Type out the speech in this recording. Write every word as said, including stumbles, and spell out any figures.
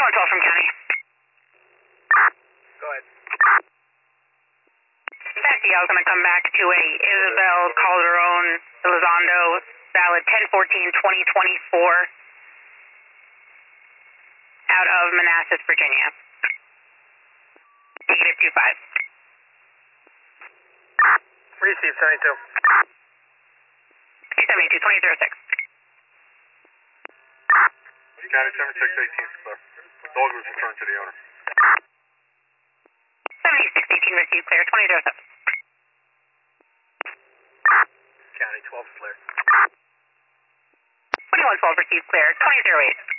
twenty-one twelve from county. Go ahead. Taxi, I was going to come back to a Isabel Calderon Elizondo, valid ten fourteen twenty twenty-four, out of Manassas, Virginia. Negative two five. Receive seventy-two. seventy-two, twenty oh six. County seventy-six eighteen, clear. Dog was returned to the owner. seventy-six eighteen received clear, twenty oh seven. County twelve clear. twenty-one twelve received clear, twenty oh eight.